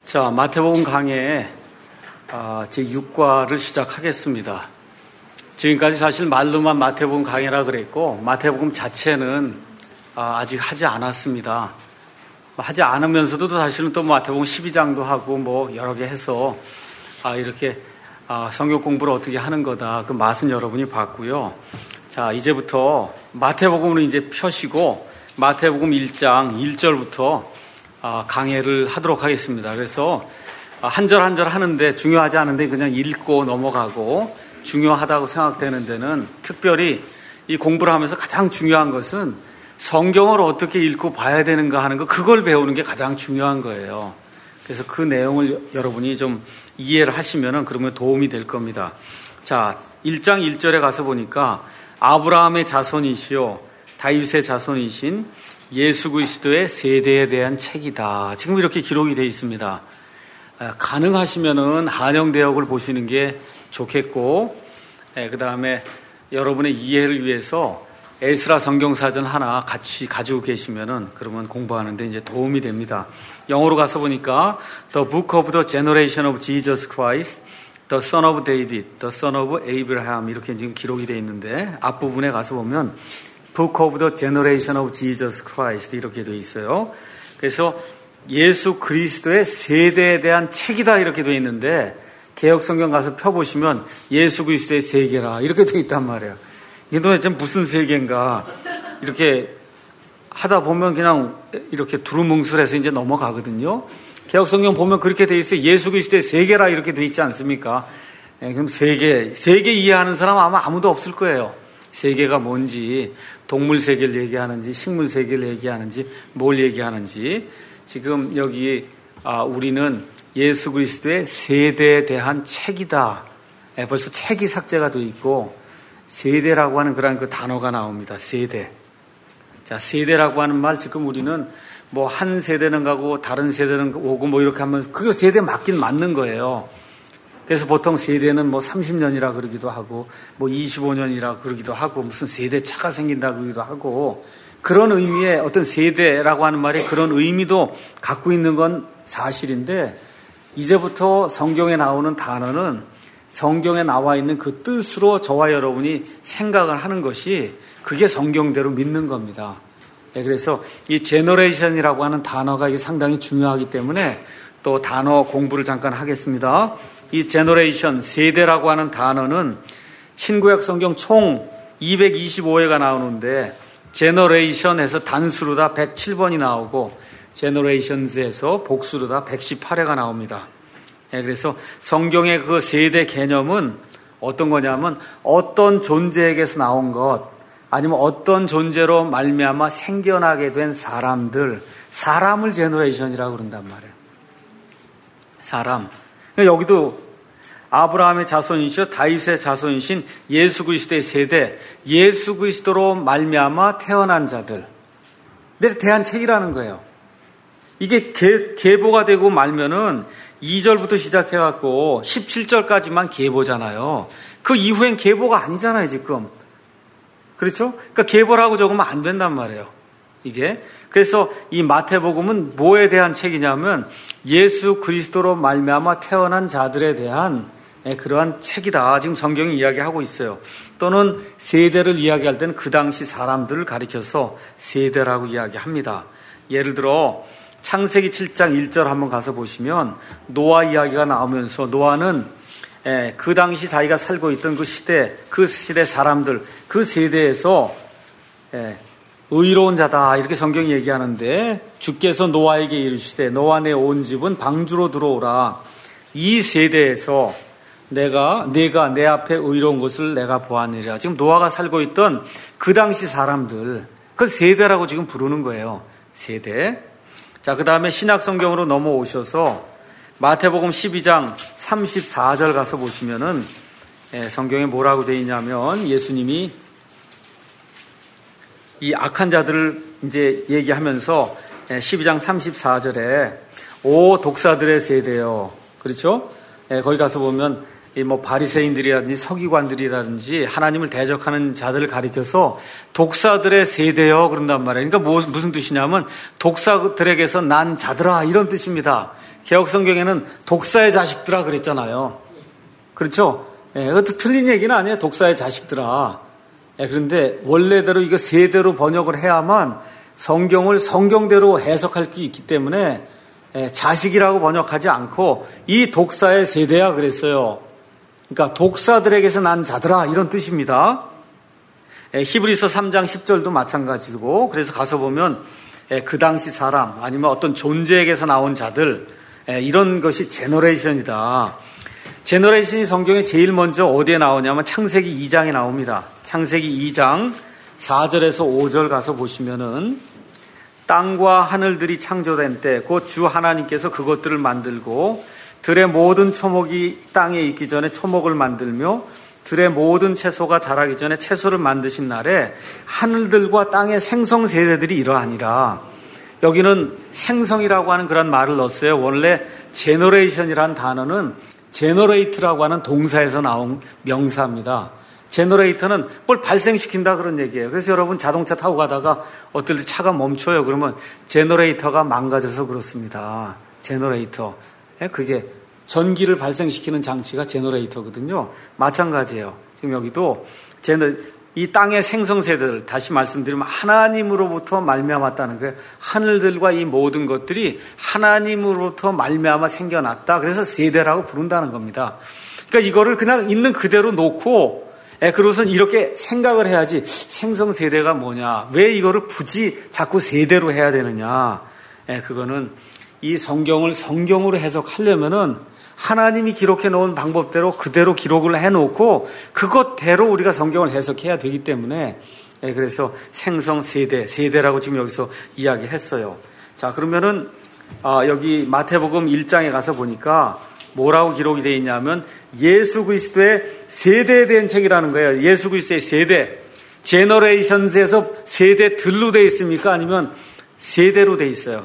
자, 마태복음 강해 제6과를 시작하겠습니다. 지금까지 사실 말로만 마태복음 강해라 그랬고 마태복음 자체는 아직 하지 않았습니다. 하지 않으면서도 사실은 또 마태복음 12장도 하고 뭐 여러 개 해서 이렇게 성경 공부를 어떻게 하는 거다. 그 맛은 여러분이 봤고요. 자, 이제부터 마태복음으로 이제 펴시고 마태복음 1장 1절부터 강해를 하도록 하겠습니다. 그래서 한 절 한 절 하는데 중요하지 않은데 그냥 읽고 넘어가고 중요하다고 생각되는 데는 특별히 이 공부를 하면서 가장 중요한 것은 성경을 어떻게 읽고 봐야 되는가 하는 거, 그걸 배우는 게 가장 중요한 거예요. 그래서 그 내용을 여러분이 좀 이해를 하시면은 그러면 도움이 될 겁니다. 자, 1장 1절에 가서 보니까 아브라함의 자손이시요 다윗의 자손이신 예수 그리스도의 세대에 대한 책이다. 지금 이렇게 기록이 되어 있습니다. 가능하시면은 한영대역을 보시는 게 좋겠고, 그 다음에 여러분의 이해를 위해서 에스라 성경사전 하나 같이 가지고 계시면은 그러면 공부하는데 이제 도움이 됩니다. 영어로 가서 보니까 The Book of the Generation of Jesus Christ, The Son of David, The Son of Abraham 이렇게 지금 기록이 되어 있는데 앞부분에 가서 보면 Book of the Generation of Jesus Christ 이렇게 되어 있어요. 그래서 예수 그리스도의 세대에 대한 책이다 이렇게 되어 있는데 개혁성경 가서 펴보시면 예수 그리스도의 세계라 이렇게 되어 있단 말이에요. 이게 도대체 무슨 세계인가 이렇게 하다 보면 그냥 이렇게 두루뭉술해서 이제 넘어가거든요. 개혁성경 보면 그렇게 되어 있어요. 예수 그리스도의 세계라 이렇게 되어 있지 않습니까? 그럼 세계 이해하는 사람 아마 아무도 없을 거예요. 세계가 뭔지, 동물 세계를 얘기하는지, 식물 세계를 얘기하는지, 뭘 얘기하는지. 지금 여기 우리는 예수 그리스도의 세대에 대한 책이다. 벌써 책이 삭제가 되어 있고 세대라고 하는 그런 그 단어가 나옵니다. 세대. 자, 세대라고 하는 말 지금 우리는 뭐 한 세대는 가고 다른 세대는 오고 뭐 이렇게 하면 그게 세대 맞긴 맞는 거예요. 그래서 보통 세대는 뭐 30년이라 그러기도 하고 뭐 25년이라 그러기도 하고 무슨 세대 차가 생긴다 그러기도 하고 그런 의미의 어떤 세대라고 하는 말이 그런 의미도 갖고 있는 건 사실인데 이제부터 성경에 나오는 단어는 성경에 나와 있는 그 뜻으로 저와 여러분이 생각을 하는 것이 그게 성경대로 믿는 겁니다. 그래서 이 제너레이션이라고 하는 단어가 이게 상당히 중요하기 때문에 또 단어 공부를 잠깐 하겠습니다. 이 제너레이션, 세대라고 하는 단어는 신구약 성경 총 225회가 나오는데 제너레이션에서 단수로 다 107번이 나오고 제너레이션즈에서 복수로 다 118회가 나옵니다. 그래서 성경의 그 세대 개념은 어떤 거냐면 어떤 존재에게서 나온 것 아니면 어떤 존재로 말미암아 생겨나게 된 사람을 제너레이션이라고 그런단 말이에요. 사람. 여기도 아브라함의 자손이시여 다윗의 자손이신 예수 그리스도의 세대, 예수 그리스도로 말미암아 태어난 자들에 대한 책이라는 거예요. 이게 계보가 되고 말면은 2절부터 시작해갖고 17절까지만 계보잖아요. 그 이후엔 계보가 아니잖아요, 지금. 그렇죠? 그러니까 계보라고 적으면 안 된단 말이에요. 이게. 그래서 이 마태복음은 뭐에 대한 책이냐면 예수 그리스도로 말미암아 태어난 자들에 대한 그러한 책이다. 지금 성경이 이야기하고 있어요. 또는 세대를 이야기할 때는 그 당시 사람들을 가리켜서 세대라고 이야기합니다. 예를 들어 창세기 7장 1절 한번 가서 보시면 노아 이야기가 나오면서 노아는 그 당시 자기가 살고 있던 그 시대 사람들, 그 세대에서 의로운 자다 이렇게 성경이 얘기하는데 주께서 노아에게 이르시되 너와 내 온 집은 방주로 들어오라. 이 세대에서 내가 내 앞에 의로운 것을 내가 보았느니라. 지금 노아가 살고 있던 그 당시 사람들, 그걸 세대라고 지금 부르는 거예요. 세대. 자, 그 다음에 신약 성경으로 넘어오셔서 마태복음 12장 34절 가서 보시면은 성경에 뭐라고 되어 있냐면 예수님이 이 악한 자들을 이제 얘기하면서 12장 34절에 오 독사들의 세대요. 그렇죠? 거기 가서 보면 뭐 바리새인들이라든지 서기관들이라든지 하나님을 대적하는 자들을 가리켜서 독사들의 세대여 그런단 말이에요. 그러니까 무슨 뜻이냐면 독사들에게서 난 자들아 이런 뜻입니다. 개혁성경에는 독사의 자식들아 그랬잖아요. 그렇죠? 그것도 틀린 얘기는 아니에요. 독사의 자식들아. 그런데 원래대로 이거 세대로 번역을 해야만 성경을 성경대로 해석할 수 있기 때문에 자식이라고 번역하지 않고 이 독사의 세대야 그랬어요. 그러니까 독사들에게서 난 자들아 이런 뜻입니다. 히브리서 3장 10절도 마찬가지고 그래서 가서 보면 그 당시 사람 아니면 어떤 존재에게서 나온 자들 이런 것이 제너레이션이다. 제너레이션이 성경에 제일 먼저 어디에 나오냐면 창세기 2장에 나옵니다. 창세기 2장 4절에서 5절 가서 보시면은 땅과 하늘들이 창조된 때 곧 주 하나님께서 그것들을 만들고 들의 모든 초목이 땅에 있기 전에 초목을 만들며 들의 모든 채소가 자라기 전에 채소를 만드신 날에 하늘들과 땅의 생성 세대들이 이러하니라. 여기는 생성이라고 하는 그런 말을 넣었어요. 원래 제너레이션이라는 단어는 제너레이트라고 하는 동사에서 나온 명사입니다. 제너레이터는 뭘 발생시킨다 그런 얘기예요. 그래서 여러분 자동차 타고 가다가 어떨 때 차가 멈춰요. 그러면 제너레이터가 망가져서 그렇습니다. 제너레이터. 그게 전기를 발생시키는 장치가 제너레이터거든요. 마찬가지예요. 지금 여기도 이 땅의 생성세대들 다시 말씀드리면 하나님으로부터 말미암았다는 거예요. 하늘들과 이 모든 것들이 하나님으로부터 말미암아 생겨났다. 그래서 세대라고 부른다는 겁니다. 그러니까 이거를 그냥 있는 그대로 놓고 그것은 이렇게 생각을 해야지 생성세대가 뭐냐. 왜 이거를 굳이 자꾸 세대로 해야 되느냐. 그거는 이 성경을 성경으로 해석하려면은 하나님이 기록해 놓은 방법대로 그대로 기록을 해놓고 그것대로 우리가 성경을 해석해야 되기 때문에 그래서 생성 세대라고 지금 여기서 이야기했어요. 자, 그러면은 여기 마태복음 1장에 가서 보니까 뭐라고 기록이 되어 있냐면 예수 그리스도의 세대에 대한 책이라는 거예요. 예수 그리스도의 세대. 제너레이션스에서 세대들로 되어 있습니까? 아니면 세대로 되어 있어요.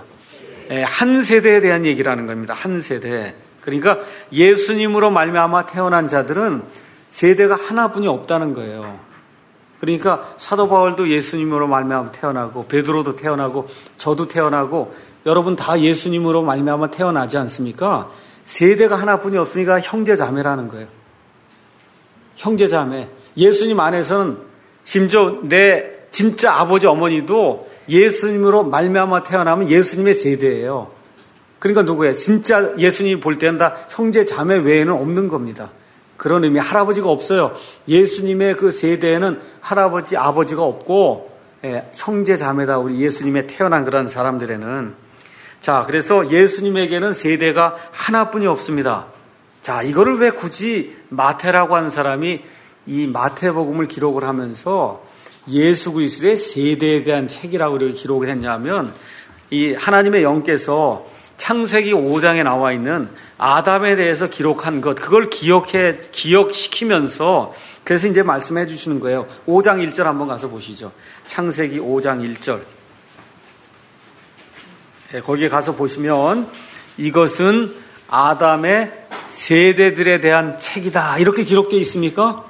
한 세대에 대한 얘기라는 겁니다. 한 세대. 그러니까 예수님으로 말미암아 태어난 자들은 세대가 하나뿐이 없다는 거예요. 그러니까 사도 바울도 예수님으로 말미암아 태어나고 베드로도 태어나고 저도 태어나고 여러분 다 예수님으로 말미암아 태어나지 않습니까? 세대가 하나뿐이 없으니까 형제자매라는 거예요. 형제자매. 예수님 안에서는 심지어 내 진짜 아버지 어머니도 예수님으로 말미암아 태어나면 예수님의 세대예요. 그러니까 누구예요? 진짜 예수님이 볼 때는 다 형제자매 외에는 없는 겁니다. 그런 의미. 할아버지가 없어요. 예수님의 그 세대에는 할아버지, 아버지가 없고 형제자매다. 우리 예수님의 태어난 그런 사람들에는. 자, 그래서 예수님에게는 세대가 하나뿐이 없습니다. 자, 이거를 왜 굳이 마태라고 하는 사람이 이 마태복음을 기록을 하면서 예수 그리스도의 세대에 대한 책이라고 이렇게 기록을 했냐면 이 하나님의 영께서 창세기 5장에 나와 있는 아담에 대해서 기록한 것, 그걸 기억시키면서 그래서 이제 말씀해 주시는 거예요. 5장 1절 한번 가서 보시죠. 창세기 5장 1절. 거기에 가서 보시면 이것은 아담의 세대들에 대한 책이다. 이렇게 기록되어 있습니까?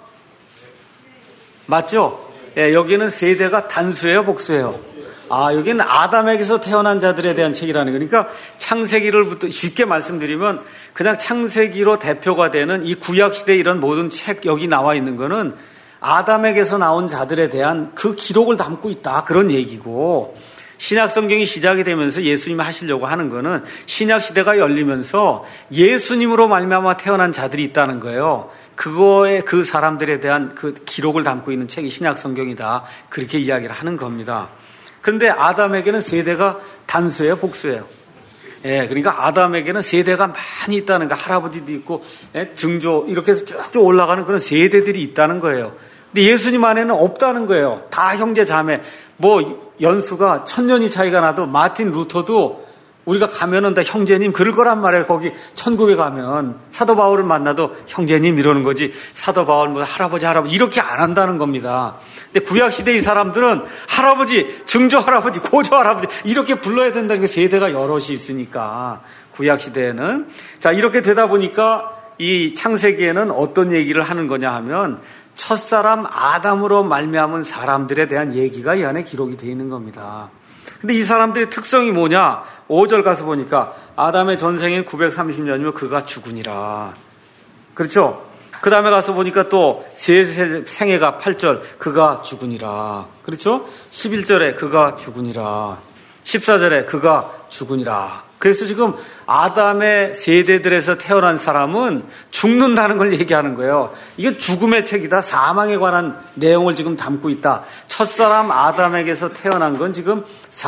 맞죠? 여기는 세대가 단수예요, 복수예요? 여기는 아담에게서 태어난 자들에 대한 책이라는 거니까 창세기를부터 쉽게 말씀드리면 그냥 창세기로 대표가 되는 이 구약시대 이런 모든 책 여기 나와 있는 거는 아담에게서 나온 자들에 대한 그 기록을 담고 있다. 그런 얘기고 신약성경이 시작이 되면서 예수님이 하시려고 하는 거는 신약시대가 열리면서 예수님으로 말미암아 태어난 자들이 있다는 거예요. 그거에 그 사람들에 대한 그 기록을 담고 있는 책이 신약성경이다. 그렇게 이야기를 하는 겁니다. 그런데 아담에게는 세대가 단수예요, 복수예요? 그러니까 아담에게는 세대가 많이 있다는 거, 할아버지도 있고, 증조, 이렇게 해서 쭉쭉 올라가는 그런 세대들이 있다는 거예요. 근데 예수님 안에는 없다는 거예요. 다 형제 자매. 뭐, 연수가 1000년이 차이가 나도 마틴 루터도 우리가 가면은 다 형제님 그럴 거란 말이에요. 거기 천국에 가면 사도 바울을 만나도 형제님 이러는 거지. 사도 바울 뭐 할아버지 이렇게 안 한다는 겁니다. 근데 구약 시대 이 사람들은 할아버지, 증조 할아버지, 고조 할아버지 이렇게 불러야 된다는 게 세대가 여럿이 있으니까 구약 시대에는 자 이렇게 되다 보니까 이 창세기에는 어떤 얘기를 하는 거냐 하면 첫사람 아담으로 말미암은 사람들에 대한 얘기가 이 안에 기록이 되어 있는 겁니다. 근데 이 사람들의 특성이 뭐냐? 5절 가서 보니까 아담의 전생인 930년이면 그가 죽으니라. 그렇죠? 그 다음에 가서 보니까 또 세 생애가 8절 그가 죽으니라. 그렇죠? 11절에 그가 죽으니라. 14절에 그가 죽으니라. 그래서 지금 아담의 세대들에서 태어난 사람은 죽는다는 걸 얘기하는 거예요. 이게 죽음의 책이다. 사망에 관한 내용을 지금 담고 있다. 첫사람 아담에게서 태어난 건 지금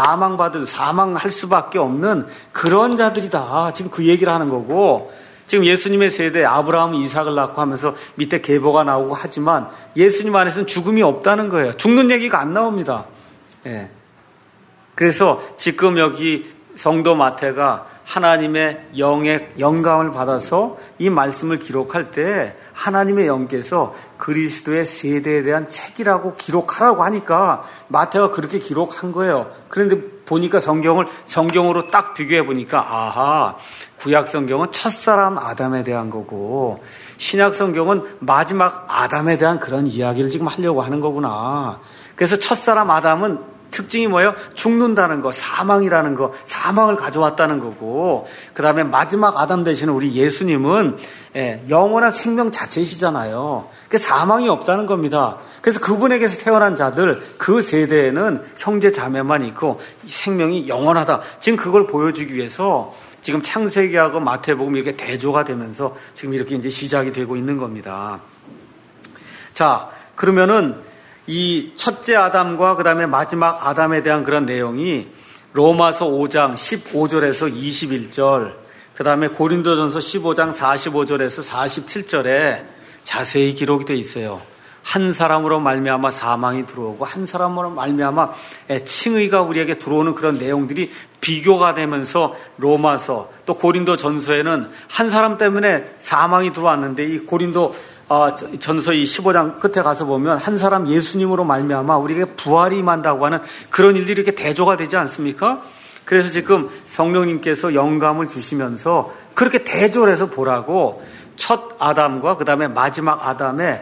사망할 수밖에 없는 그런 자들이다. 지금 그 얘기를 하는 거고, 지금 예수님의 세대 아브라함 이삭을 낳고 하면서 밑에 계보가 나오고 하지만 예수님 안에서는 죽음이 없다는 거예요. 죽는 얘기가 안 나옵니다. 예. 그래서 지금 여기 성도 마태가 하나님의 영의 영감을 받아서 이 말씀을 기록할 때 하나님의 영께서 그리스도의 세대에 대한 책이라고 기록하라고 하니까 마태가 그렇게 기록한 거예요. 그런데 보니까 성경으로 딱 비교해 보니까 아하, 구약 성경은 첫사람 아담에 대한 거고 신약 성경은 마지막 아담에 대한 그런 이야기를 지금 하려고 하는 거구나. 그래서 첫사람 아담은 특징이 뭐예요? 죽는다는 거, 사망이라는 거, 사망을 가져왔다는 거고, 그 다음에 마지막 아담 되시는 우리 예수님은 영원한 생명 자체이시잖아요. 그 사망이 없다는 겁니다. 그래서 그분에게서 태어난 자들, 그 세대에는 형제 자매만 있고 생명이 영원하다. 지금 그걸 보여주기 위해서 지금 창세기하고 마태복음 이렇게 대조가 되면서 지금 이렇게 이제 시작이 되고 있는 겁니다. 자, 그러면은 이 첫째 아담과 그 다음에 마지막 아담에 대한 그런 내용이 로마서 5장 15절에서 21절, 그 다음에 고린도전서 15장 45절에서 47절에 자세히 기록이 되어 있어요. 한 사람으로 말미암아 사망이 들어오고 한 사람으로 말미암아 칭의가 우리에게 들어오는 그런 내용들이 비교가 되면서 로마서 또 고린도전서에는 한 사람 때문에 사망이 들어왔는데 이 고린도 전서 이 15장 끝에 가서 보면 한 사람 예수님으로 말미암아 우리에게 부활이 임한다고 하는 그런 일들이 이렇게 대조가 되지 않습니까? 그래서 지금 성령님께서 영감을 주시면서 그렇게 대조를 해서 보라고 첫 아담과 그 다음에 마지막 아담의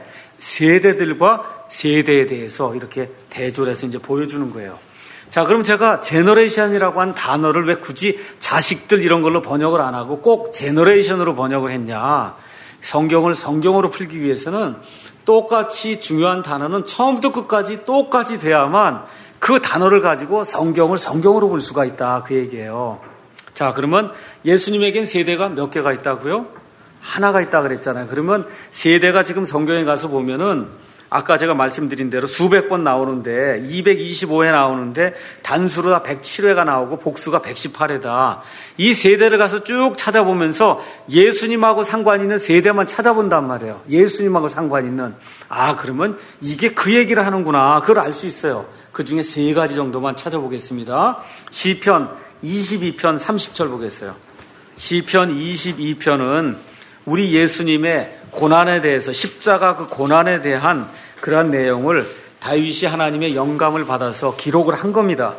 세대들과 세대에 대해서 이렇게 대조를 해서 이제 보여주는 거예요. 자, 그럼 제가 제너레이션이라고 한 단어를 왜 굳이 자식들 이런 걸로 번역을 안 하고 꼭 제너레이션으로 번역을 했냐? 성경을 성경으로 풀기 위해서는 똑같이 중요한 단어는 처음부터 끝까지 똑같이 돼야만 그 단어를 가지고 성경을 성경으로 볼 수가 있다. 그 얘기예요. 자, 그러면 예수님에겐 세대가 몇 개가 있다고요? 하나가 있다 그랬잖아요. 그러면 세대가 지금 성경에 가서 보면은 아까 제가 말씀드린 대로 수백 번 나오는데 225회 나오는데 단수로 다 107회가 나오고 복수가 118회다. 이 세대를 가서 쭉 찾아보면서 예수님하고 상관 있는 세대만 찾아본단 말이에요. 예수님하고 상관 있는. 아, 그러면 이게 그 얘기를 하는구나. 그걸 알 수 있어요. 그 중에 세 가지 정도만 찾아보겠습니다. 시편 22편 30절 보겠어요. 시편 22편은 우리 예수님의 고난에 대해서 십자가 그 고난에 대한 그런 내용을 다윗이 하나님의 영감을 받아서 기록을 한 겁니다.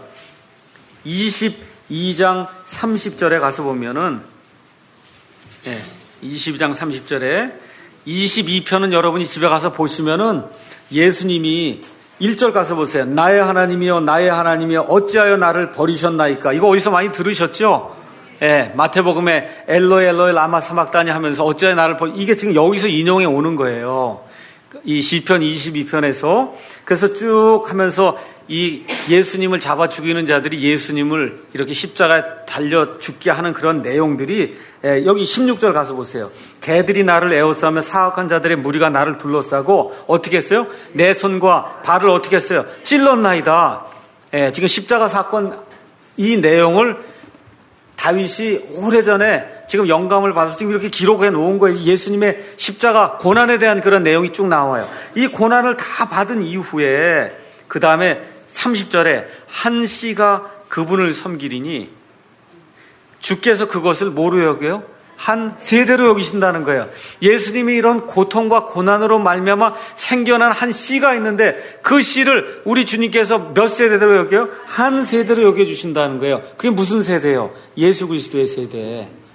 22장 30절에 가서 보면은 22장 30절에 22편은 여러분이 집에 가서 보시면은 예수님이 1절 가서 보세요. 나의 하나님이여 나의 하나님이여 어찌하여 나를 버리셨나이까. 이거 어디서 많이 들으셨죠? 마태복음에 엘로이 엘로이 라마 사막다니 하면서 어찌하여 나를 이게 지금 여기서 인용해 오는 거예요. 이 시편 22편에서. 그래서 쭉 하면서 이 예수님을 잡아 죽이는 자들이 예수님을 이렇게 십자가에 달려 죽게 하는 그런 내용들이 여기 16절 가서 보세요. 개들이 나를 에워싸며 사악한 자들의 무리가 나를 둘러싸고 어떻게 했어요? 내 손과 발을 어떻게 했어요? 찔렀나이다. 지금 십자가 사건 이 내용을 다윗이 오래전에 지금 영감을 받아서 지금 이렇게 기록해 놓은 거예요. 예수님의 십자가 고난에 대한 그런 내용이 쭉 나와요. 이 고난을 다 받은 이후에 그 다음에 30절에 한 씨가 그분을 섬기리니 주께서 그것을 뭐로 여겨요? 한 세대로 여기신다는 거예요. 예수님이 이런 고통과 고난으로 말미암아 생겨난 한 씨가 있는데 그 씨를 우리 주님께서 몇 세대로 여겨요? 한 세대로 여겨주신다는 거예요. 그게 무슨 세대예요? 예수 그리스도의 세대.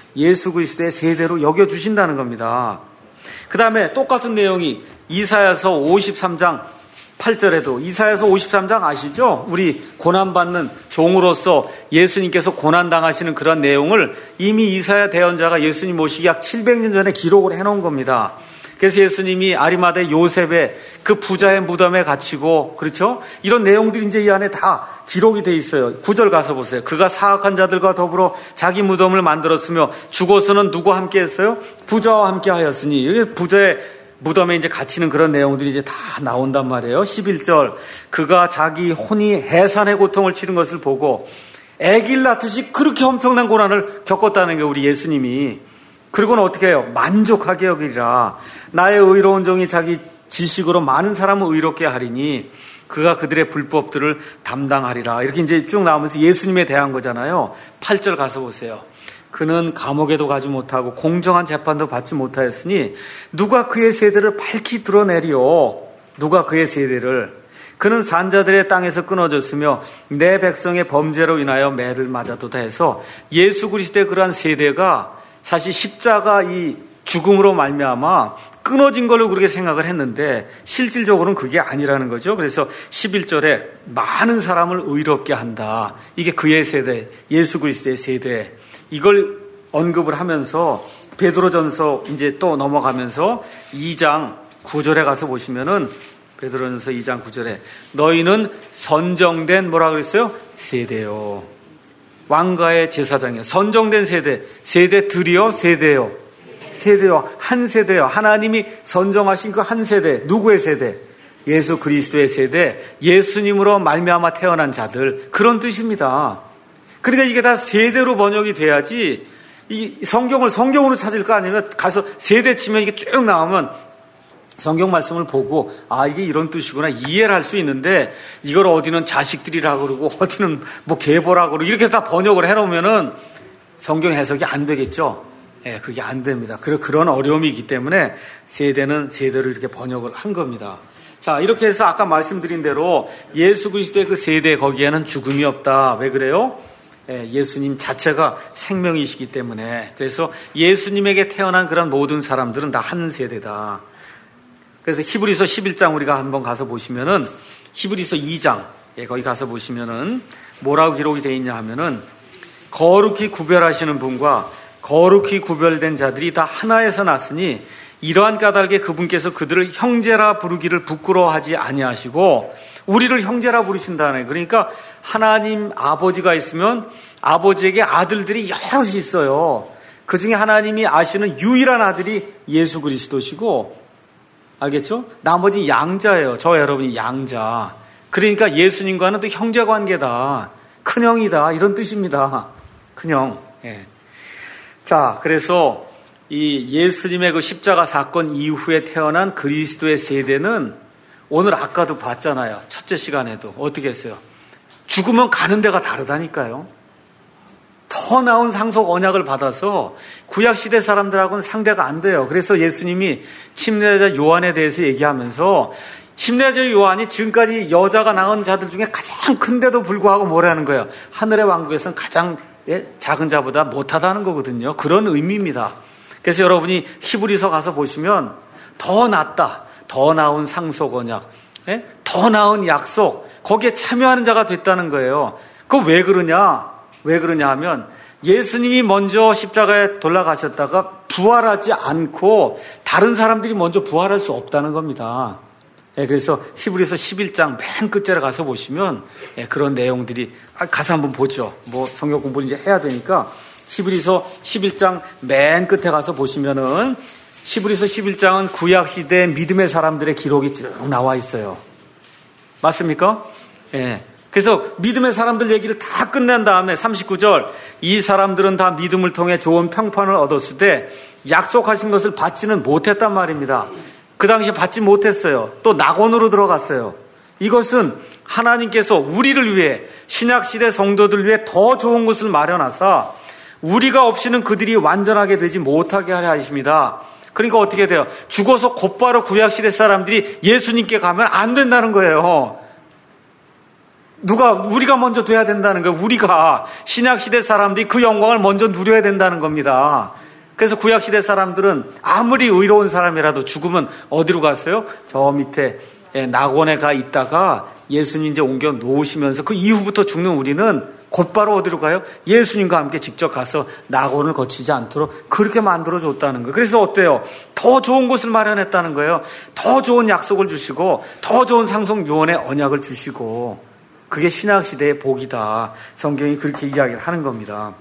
예수 그리스도의 세대로 여겨주신다는 겁니다. 그 다음에 똑같은 내용이 이사야서 53장 8절에도, 이사야서 53장 아시죠? 우리 고난받는 종으로서 예수님께서 고난당하시는 그런 내용을 이미 이사야 대언자가 예수님 모시기 약 700년 전에 기록을 해놓은 겁니다. 그래서 예수님이 아리마대 요셉의 그 부자의 무덤에 갇히고, 그렇죠? 이런 내용들이 이제 이 안에 다 기록이 돼 있어요. 9절 가서 보세요. 그가 사악한 자들과 더불어 자기 무덤을 만들었으며 죽어서는 누구와 함께 했어요? 부자와 함께 하였으니. 부자의 무덤에 이제 갇히는 그런 내용들이 이제 다 나온단 말이에요. 11절. 그가 자기 혼이 해산의 고통을 치른 것을 보고 애기를 낳듯이 그렇게 엄청난 고난을 겪었다는 게 우리 예수님이. 그리고는 어떻게 해요? 만족하게 여기리라. 나의 의로운 종이 자기 지식으로 많은 사람을 의롭게 하리니 그가 그들의 불법들을 담당하리라. 이렇게 이제 쭉 나오면서 예수님에 대한 거잖아요. 8절 가서 보세요. 그는 감옥에도 가지 못하고 공정한 재판도 받지 못하였으니 누가 그의 세대를 밝히 드러내리요. 누가 그의 세대를. 그는 산자들의 땅에서 끊어졌으며 내 백성의 범죄로 인하여 매를 맞아도다 해서 예수 그리스도의 그러한 세대가 사실 십자가 이 죽음으로 말미암아 끊어진 걸로 그렇게 생각을 했는데 실질적으로는 그게 아니라는 거죠. 그래서 11절에 많은 사람을 의롭게 한다. 이게 그의 세대, 예수 그리스도의 세대. 이걸 언급을 하면서 베드로전서 이제 또 넘어가면서 2장 9절에 가서 보시면은 베드로전서 2장 9절에 너희는 선정된 뭐라 그랬어요? 세대요. 왕가의 제사장이요. 선정된 세대. 세대들이요. 세대요. 세대요. 한 세대요. 하나님이 선정하신 그 한 세대. 누구의 세대? 예수 그리스도의 세대. 예수님으로 말미암아 태어난 자들. 그런 뜻입니다. 그러니까 이게 다 세대로 번역이 돼야지 이 성경을 성경으로 찾을 거 아니면 가서 세대 치면 이게 쭉 나오면 성경 말씀을 보고 아 이게 이런 뜻이구나 이해를 할 수 있는데 이걸 어디는 자식들이라고 그러고 어디는 뭐 계보라고 그러고 이렇게 다 번역을 해놓으면은 성경 해석이 안 되겠죠. 예, 그게 안 됩니다. 그런 어려움이 있기 때문에 세대는 세대로 이렇게 번역을 한 겁니다. 자, 이렇게 해서 아까 말씀드린 대로 예수 그리스도의 그 세대 거기에는 죽음이 없다. 왜 그래요? 예수님 자체가 생명이시기 때문에. 그래서 예수님에게 태어난 그런 모든 사람들은 다 한 세대다. 그래서 히브리서 11장 우리가 한번 가서 보시면은 히브리서 2장 거기 가서 보시면은 뭐라고 기록이 되어 있냐 하면은 거룩히 구별하시는 분과 거룩히 구별된 자들이 다 하나에서 났으니 이러한 까닭에 그분께서 그들을 형제라 부르기를 부끄러워하지 아니하시고 우리를 형제라 부르신다네. 그러니까 하나님 아버지가 있으면 아버지에게 아들들이 여럿이 있어요. 그 중에 하나님이 아시는 유일한 아들이 예수 그리스도시고 알겠죠? 나머지 양자예요. 저 여러분이 양자. 그러니까 예수님과는 또 형제 관계다. 큰형이다. 이런 뜻입니다. 큰형. 예. 자, 그래서 이 예수님의 그 십자가 사건 이후에 태어난 그리스도의 세대는 오늘 아까도 봤잖아요. 첫째 시간에도 어떻게 했어요? 죽으면 가는 데가 다르다니까요. 더 나은 상속 언약을 받아서 구약시대 사람들하고는 상대가 안 돼요. 그래서 예수님이 침례자 요한에 대해서 얘기하면서 침례자 요한이 지금까지 여자가 낳은 자들 중에 가장 큰데도 불구하고 뭐라는 거예요? 하늘의 왕국에서는 가장 작은 자보다 못하다는 거거든요. 그런 의미입니다. 그래서 여러분이 히브리서 가서 보시면 더 낫다, 더 나은 상속 언약, 더 나은 약속, 거기에 참여하는 자가 됐다는 거예요. 그거 왜 그러냐? 왜 그러냐 하면 예수님이 먼저 십자가에 돌아가셨다가 부활하지 않고 다른 사람들이 먼저 부활할 수 없다는 겁니다. 그래서 히브리서 11장 맨 끝자리에 가서 보시면 그런 내용들이 가서 한번 보죠. 뭐 성경 공부를 이제 해야 되니까 히브리서 11장 맨 끝에 가서 보시면은 히브리서 11장은 구약시대 믿음의 사람들의 기록이 쭉 나와 있어요. 맞습니까? 예. 그래서 믿음의 사람들 얘기를 다 끝낸 다음에 39절 이 사람들은 다 믿음을 통해 좋은 평판을 얻었을 때 약속하신 것을 받지는 못했단 말입니다. 그 당시에 받지 못했어요. 또 낙원으로 들어갔어요. 이것은 하나님께서 우리를 위해 신약시대 성도들 위해 더 좋은 것을 마련하사 우리가 없이는 그들이 완전하게 되지 못하게 하려 하십니다. 그러니까 어떻게 돼요? 죽어서 곧바로 구약시대 사람들이 예수님께 가면 안 된다는 거예요. 우리가 먼저 돼야 된다는 거예요. 우리가 신약시대 사람들이 그 영광을 먼저 누려야 된다는 겁니다. 그래서 구약시대 사람들은 아무리 의로운 사람이라도 죽으면 어디로 갔어요? 저 밑에 낙원에 가 있다가 예수님 이제 옮겨 놓으시면서 그 이후부터 죽는 우리는 곧바로 어디로 가요? 예수님과 함께 직접 가서 낙원을 거치지 않도록 그렇게 만들어줬다는 거예요. 그래서 어때요? 더 좋은 곳을 마련했다는 거예요. 더 좋은 약속을 주시고 더 좋은 상속 유언의 언약을 주시고 그게 신약시대의 복이다. 성경이 그렇게 이야기를 하는 겁니다.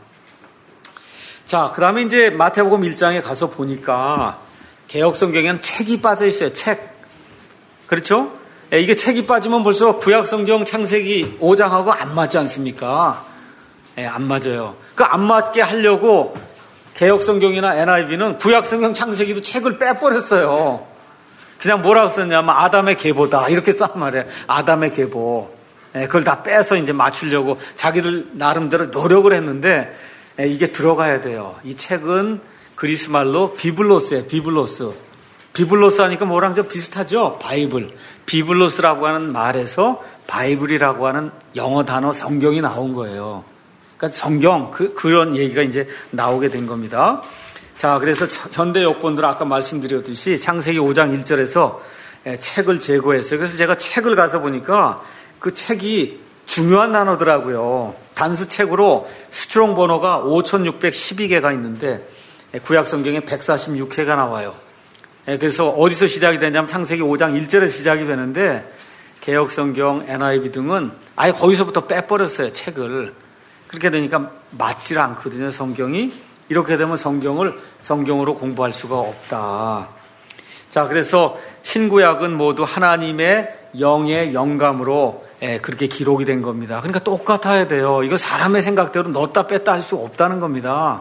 자, 그 다음에 이제 마태복음 1장에 가서 보니까 개역성경에는 책이 빠져 있어요. 책. 그렇죠? 이게 책이 빠지면 벌써 구약성경 창세기 5장하고 안 맞지 않습니까? 안 맞아요. 그 안 맞게 하려고 개역성경이나 NIV는 구약성경 창세기도 책을 빼버렸어요. 그냥 뭐라고 썼냐면 아담의 계보다 이렇게 썼단 말이에요. 아담의 계보. 그걸 다 빼서 이제 맞추려고 자기들 나름대로 노력을 했는데 이게 들어가야 돼요. 이 책은 그리스 말로 비블로스예요. 비블로스. 비블로스 하니까 뭐랑 좀 비슷하죠? 바이블. 비블로스라고 하는 말에서 바이블이라고 하는 영어 단어 성경이 나온 거예요. 그러니까 성경, 그런 얘기가 이제 나오게 된 겁니다. 자, 그래서 현대 역본들 아까 말씀드렸듯이 창세기 5장 1절에서 책을 제거했어요. 그래서 제가 책을 가서 보니까 그 책이 중요한 단어더라고요. 단수책으로 수트롱 번호가 5612개가 있는데 구약 성경에 146회가 나와요. 그래서 어디서 시작이 되냐면 창세기 5장 1절에 시작이 되는데 개역 성경, NIV 등은 아예 거기서부터 빼버렸어요. 책을. 그렇게 되니까 맞질 않거든요. 성경이. 이렇게 되면 성경으로 공부할 수가 없다. 자, 그래서 신구약은 모두 하나님의 영의 영감으로 그렇게 기록이 된 겁니다. 그러니까 똑같아야 돼요. 이거 사람의 생각대로 넣었다 뺐다 할 수 없다는 겁니다.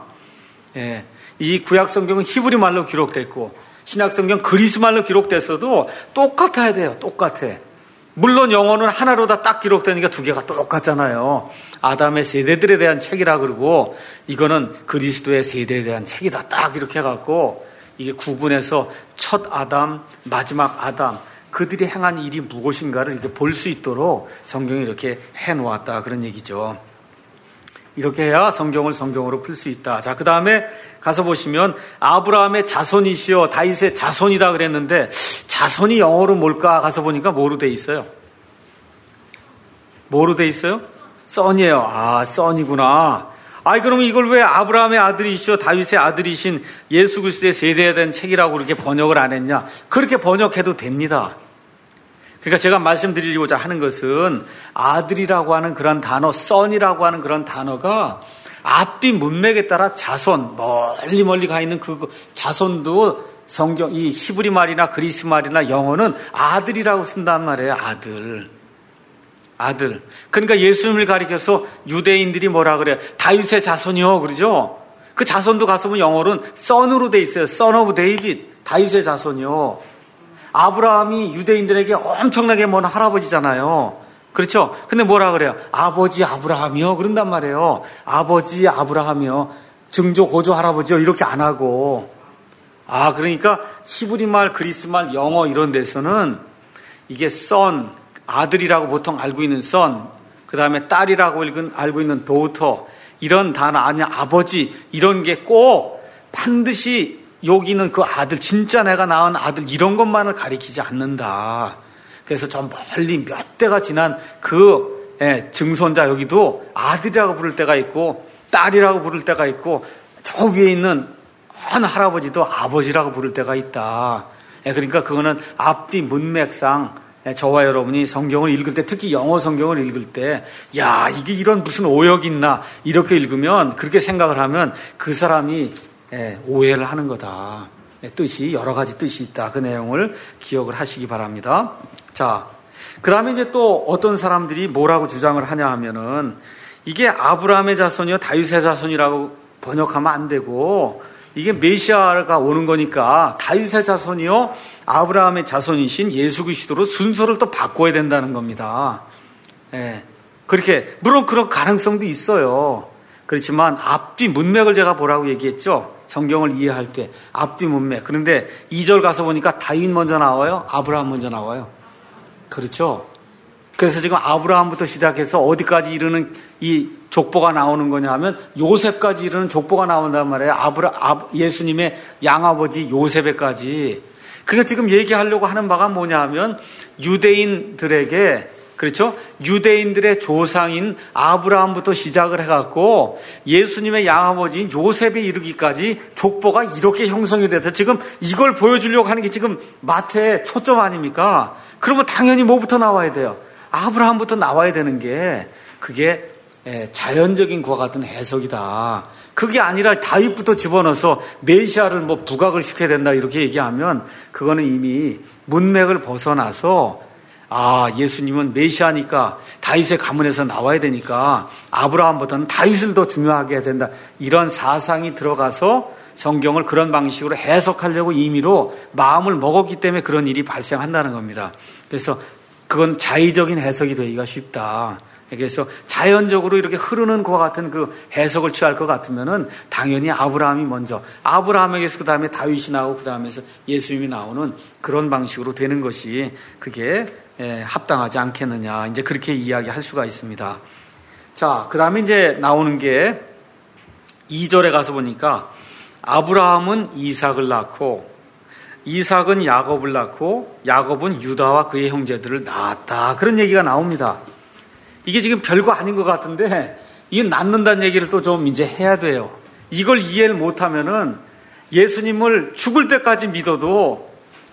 이 구약 성경은 히브리 말로 기록됐고 신약 성경 그리스 말로 기록됐어도 똑같아야 돼요. 똑같아. 물론 영어는 하나로 다 딱 기록되니까 두 개가 똑같잖아요. 아담의 세대들에 대한 책이라 그러고 이거는 그리스도의 세대에 대한 책이다. 딱 이렇게 해갖고 이게 구분해서 첫 아담, 마지막 아담 그들이 행한 일이 무엇인가를 이렇게 볼 수 있도록 성경이 이렇게 해놓았다. 그런 얘기죠. 이렇게 해야 성경을 성경으로 풀 수 있다. 자, 그 다음에 가서 보시면 아브라함의 자손이시여 다윗의 자손이다 그랬는데 자손이 영어로 뭘까 가서 보니까 뭐로 돼 있어요? 뭐로 돼 있어요? 썬이에요. 아, 썬이구나. 아이, 그러면 이걸 왜 아브라함의 아들이시여 다윗의 아들이신 예수 그리스도의 세대에 대한 책이라고 그렇게 번역을 안 했냐? 그렇게 번역해도 됩니다. 그러니까 제가 말씀드리고자 하는 것은 아들이라고 하는 그런 단어, 썬이라고 하는 그런 단어가 앞뒤 문맥에 따라 자손, 멀리 가 있는 그 자손도 성경, 이 히브리 말이나 그리스 말이나 영어는 아들이라고 쓴단 말이에요. 아들. 그러니까 예수님을 가리켜서 유대인들이 뭐라 그래요? 다윗의 자손이요. 그러죠? 그 자손도 가서 보면 영어로는 son으로 돼 있어요. son of David. 다윗의 자손이요. 아브라함이 유대인들에게 엄청나게 먼 할아버지잖아요. 그렇죠? 근데 뭐라 그래요? 아버지 아브라함이요. 그런단 말이에요. 아버지 아브라함이요. 증조 고조 할아버지요. 이렇게 안 하고. 아, 그러니까 히브리 말, 그리스 말, 영어 이런 데서는 이게 son, 아들이라고 보통 알고 있는 son, 그 다음에 딸이라고 알고 있는 daughter, 이런 단어 아니야 아버지 이런 게 꼭 반드시 여기는 그 아들, 진짜 내가 낳은 아들 이런 것만을 가리키지 않는다. 그래서 저 멀리 몇 대가 지난 그 증손자 여기도 아들이라고 부를 때가 있고 딸이라고 부를 때가 있고 저 위에 있는 한 할아버지도 아버지라고 부를 때가 있다. 그러니까 그거는 앞뒤 문맥상 저와 여러분이 성경을 읽을 때, 특히 영어 성경을 읽을 때, 야, 이게 이런 무슨 오역이 있나 이렇게 읽으면, 그렇게 생각을 하면 그 사람이 오해를 하는 거다. 뜻이 여러 가지 뜻이 있다. 그 내용을 기억을 하시기 바랍니다. 자, 그 다음에 이제 또 어떤 사람들이 뭐라고 주장을 하냐 하면은 이게 아브라함의 자손이요 다윗의 자손이라고 번역하면 안 되고 이게 메시아가 오는 거니까 다윗의 자손이요 아브라함의 자손이신 예수 그리스도로 순서를 또 바꿔야 된다는 겁니다. 그렇게 물론 그런 가능성도 있어요. 그렇지만 앞뒤 문맥을 제가 보라고 얘기했죠. 성경을 이해할 때 앞뒤 문맥. 그런데 2절 가서 보니까 다윗 먼저 나와요? 아브라함 먼저 나와요? 그렇죠? 그래서 지금 아브라함부터 시작해서 어디까지 이르는 이 족보가 나오는 거냐 하면 요셉까지 이르는 족보가 나온단 말이에요. 예수님의 양아버지 요셉에까지. 그러니까 지금 얘기하려고 하는 바가 뭐냐 하면 유대인들에게, 그렇죠? 유대인들의 조상인 아브라함부터 시작을 해갖고 예수님의 양아버지인 요셉에 이르기까지 족보가 이렇게 형성이 돼서 지금 이걸 보여주려고 하는 게 지금 마태의 초점 아닙니까? 그러면 당연히 뭐부터 나와야 돼요? 아브라함부터 나와야 되는 게 그게 자연적인 것과 같은 해석이다. 그게 아니라 다윗부터 집어넣어서 메시아를 뭐 부각을 시켜야 된다 이렇게 얘기하면 그거는 이미 문맥을 벗어나서 예수님은 메시아니까 다윗의 가문에서 나와야 되니까 아브라함보다는 다윗을 더 중요하게 해야 된다. 이런 사상이 들어가서 성경을 그런 방식으로 해석하려고 임의로 마음을 먹었기 때문에 그런 일이 발생한다는 겁니다. 그래서 그건 자의적인 해석이 되기가 쉽다. 그래서 자연적으로 이렇게 흐르는 것과 같은 그 해석을 취할 것 같으면은 당연히 아브라함이 먼저, 아브라함에게서 그 다음에 다윗이 나오고 그 다음에서 예수님이 나오는 그런 방식으로 되는 것이 그게 합당하지 않겠느냐. 이제 그렇게 이야기할 수가 있습니다. 자, 그 다음에 이제 나오는 게 2절에 가서 보니까 아브라함은 이삭을 낳고 이삭은 야곱을 낳고 야곱은 유다와 그의 형제들을 낳았다. 그런 얘기가 나옵니다. 이게 지금 별거 아닌 것 같은데 이게 낳는다는 얘기를 또 좀 이제 해야 돼요. 이걸 이해를 못하면은 예수님을 죽을 때까지 믿어도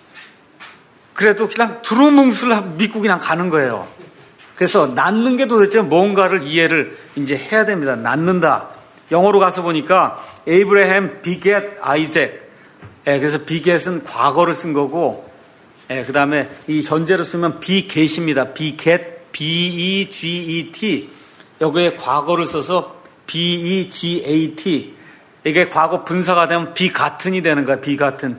그래도 그냥 두루뭉술 믿고 그냥 가는 거예요. 그래서 낳는 게 도대체 뭔가를 이해를 이제 해야 됩니다. 낳는다. 영어로 가서 보니까 에이브라햄 비겟 아이잭. 그래서 비겟은 과거를 쓴 거고, 그 다음에 이 현재로 쓰면 비겟입니다. 비겟, B-E-G-E-T. 여기에 과거를 써서 B-E-G-A-T. 이게 과거 분사가 되면 비같은이 되는 거야. 비같은.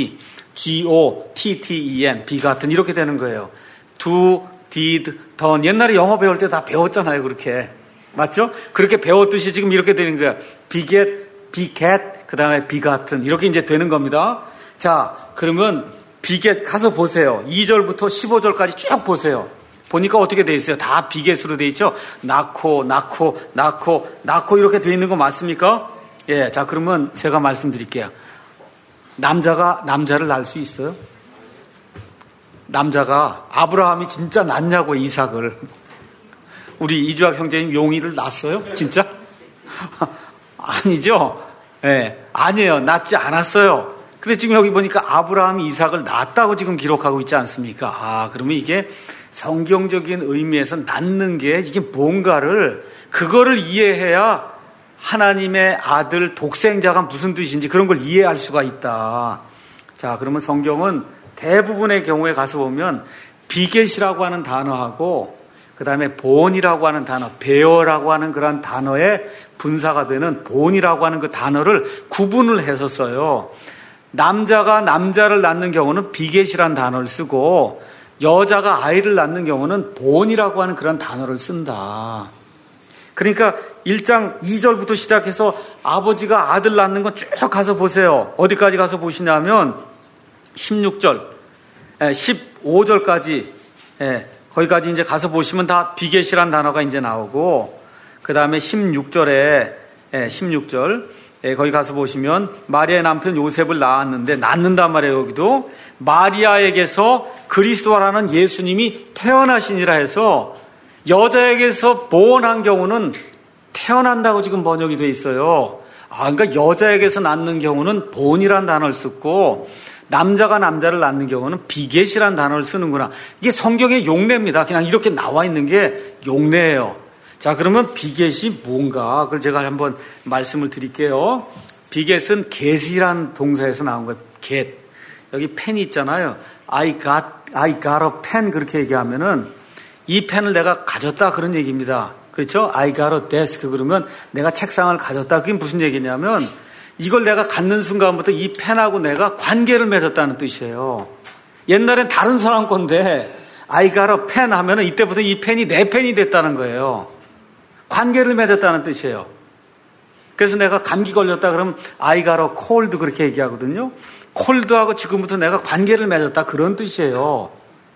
B-E-G-O-T-T-E-N. 비같은. 이렇게 되는 거예요. do, did, done. 옛날에 영어 배울 때 다 배웠잖아요. 그렇게. 맞죠? 그렇게 배웠듯이 지금 이렇게 되는 거야. 비겟, 비겟, 그 다음에 비같은. 이렇게 이제 되는 겁니다. 자, 그러면 비겟 가서 보세요. 2절부터 15절까지 쭉 보세요. 보니까 어떻게 돼 있어요? 다 비겟으로 돼 있죠? 낳고 이렇게 돼 있는 거 맞습니까? 예, 자, 그러면 제가 말씀드릴게요. 남자가 남자를 낳을 수 있어요? 남자가 아브라함이 진짜 낳냐고 이삭을. 우리 이주학 형제님 용이를 낳았어요? 진짜? 아니죠? 예, 아니에요. 낳지 않았어요. 근데 지금 여기 보니까 아브라함이 이삭을 낳았다고 지금 기록하고 있지 않습니까? 그러면 이게 성경적인 의미에서 낳는 게 이게 뭔가를 그거를 이해해야 하나님의 아들 독생자가 무슨 뜻인지 그런 걸 이해할 수가 있다. 자, 그러면 성경은 대부분의 경우에 가서 보면 비겟이라고 하는 단어하고 그 다음에 본이라고 하는 단어, 베어라고 하는 그런 단어의 분사가 되는 본이라고 하는 그 단어를 구분을 해서 써요. 남자가 남자를 낳는 경우는 비겟이라는 단어를 쓰고 여자가 아이를 낳는 경우는 본이라고 하는 그런 단어를 쓴다. 그러니까 1장 2절부터 시작해서 아버지가 아들 낳는 건 쭉 가서 보세요. 어디까지 가서 보시냐면 16절, 15절까지 거기까지 이제 가서 보시면 다 비겟이란 단어가 이제 나오고 그 다음에 16절에 16절 거기 가서 보시면 마리아의 남편 요셉을 낳는단 말이에요. 여기도 마리아에게서 그리스도라는 예수님이 태어나시니라 해서 여자에게서 보원한 경우는 태어난다고 지금 번역이 돼 있어요. 그러니까 여자에게서 낳는 경우는 본이란 단어를 쓰고 남자가 남자를 낳는 경우는 비겟이란 단어를 쓰는구나. 이게 성경의 용례입니다. 그냥 이렇게 나와 있는 게 용례예요. 자, 그러면 비겟이 뭔가? 그걸 제가 한번 말씀을 드릴게요. 비겟은 get이란 동사에서 나온 거예요. get. 여기 펜이 있잖아요. I got a pen 그렇게 얘기하면은 이 펜을 내가 가졌다 그런 얘기입니다. 그렇죠? I got a desk 그러면 내가 책상을 가졌다. 그게 무슨 얘기냐면 이걸 내가 갖는 순간부터 이 펜하고 내가 관계를 맺었다는 뜻이에요. 옛날엔 다른 사람 건데 I got a pen 하면은 이때부터 이 펜이 내 펜이 됐다는 거예요. 관계를 맺었다는 뜻이에요. 그래서 내가 감기 걸렸다 그러면 I got a cold 그렇게 얘기하거든요. cold하고 지금부터 내가 관계를 맺었다 그런 뜻이에요.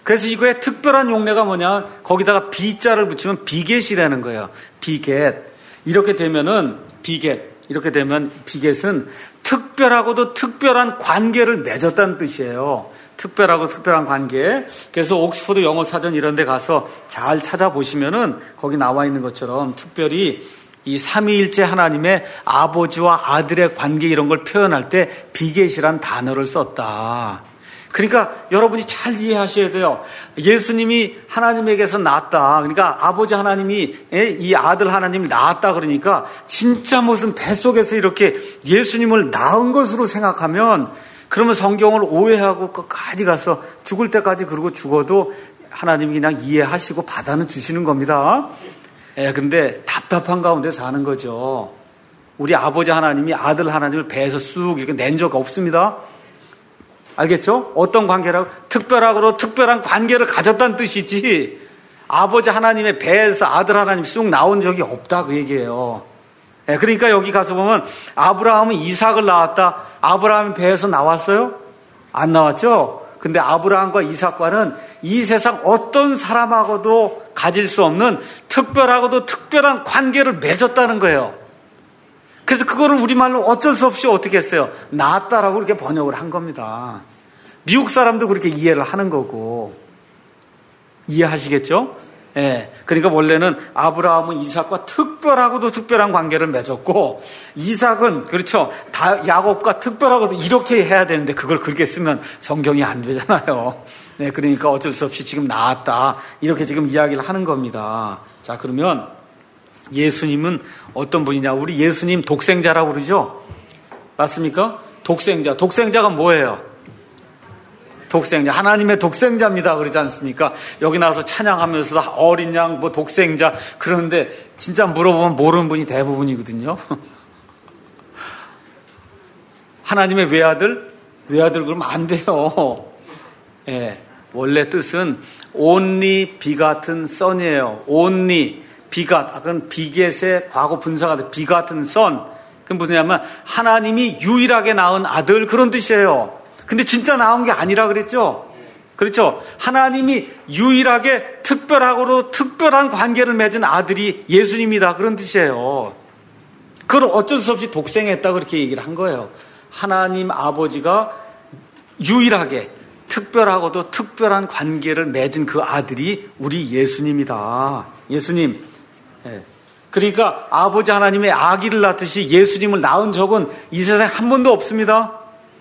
그래서 이거의 특별한 용례가 뭐냐? 거기다가 비자를 붙이면 비겟이라는 거예요. 비겟. 이렇게 되면은 이렇게 되면 비겟은 특별하고도 특별한 관계를 맺었다는 뜻이에요. 특별하고 특별한 관계. 그래서 옥스퍼드 영어 사전 이런 데 가서 잘 찾아보시면은 거기 나와 있는 것처럼 특별히 이 삼위일체 하나님의 아버지와 아들의 관계 이런 걸 표현할 때 비겟이란 단어를 썼다. 그러니까 여러분이 잘 이해하셔야 돼요. 예수님이 하나님에게서 낳았다. 그러니까 아버지 하나님이 이 아들 하나님이 낳았다 그러니까 진짜 무슨 뱃속에서 이렇게 예수님을 낳은 것으로 생각하면 그러면 성경을 오해하고 끝까지 가서 죽을 때까지 그러고 죽어도 하나님이 그냥 이해하시고 받아는 주시는 겁니다. 근데 답답한 가운데 사는 거죠. 우리 아버지 하나님이 아들 하나님을 배에서 쑥 이렇게 낸 적 없습니다. 알겠죠? 어떤 관계라고? 특별하고 특별한 관계를 가졌다는 뜻이지 아버지 하나님의 배에서 아들 하나님이 쑥 나온 적이 없다 그 얘기예요. 그러니까 여기 가서 보면 아브라함은 이삭을 낳았다. 아브라함이 배에서 나왔어요? 안 나왔죠? 근데 아브라함과 이삭과는 이 세상 어떤 사람하고도 가질 수 없는 특별하고도 특별한 관계를 맺었다는 거예요. 그래서 그거를 우리말로 어쩔 수 없이 어떻게 했어요? 낳았다라고 그렇게 번역을 한 겁니다. 미국 사람도 그렇게 이해를 하는 거고. 이해하시겠죠? 그러니까 원래는 아브라함은 이삭과 특별하고도 특별한 관계를 맺었고 이삭은 그렇죠. 야곱과 특별하고도 이렇게 해야 되는데 그걸 그렇게 쓰면 성경이 안 되잖아요. 그러니까 어쩔 수 없이 지금 낳았다. 이렇게 지금 이야기를 하는 겁니다. 자, 그러면 예수님은 어떤 분이냐? 우리 예수님 독생자라고 그러죠? 맞습니까? 독생자가 뭐예요? 독생자, 하나님의 독생자입니다. 그러지 않습니까? 여기 나와서 찬양하면서도 어린 양, 독생자. 그러는데 진짜 물어보면 모르는 분이 대부분이거든요. 하나님의 외아들 그러면 안 돼요. 원래 뜻은 only begotten son이에요. only begot. 그건 비겟의 과거 분사가 돼. begotten son. 그건 무슨냐면 하나님이 유일하게 낳은 아들 그런 뜻이에요. 근데 진짜 나온 게 아니라 그랬죠? 그렇죠? 하나님이 유일하게 특별하고도 특별한 관계를 맺은 아들이 예수님이다. 그런 뜻이에요. 그걸 어쩔 수 없이 독생했다. 그렇게 얘기를 한 거예요. 하나님 아버지가 유일하게 특별하고도 특별한 관계를 맺은 그 아들이 우리 예수님이다. 예수님. 그러니까 아버지 하나님의 아기를 낳듯이 예수님을 낳은 적은 이 세상에 한 번도 없습니다.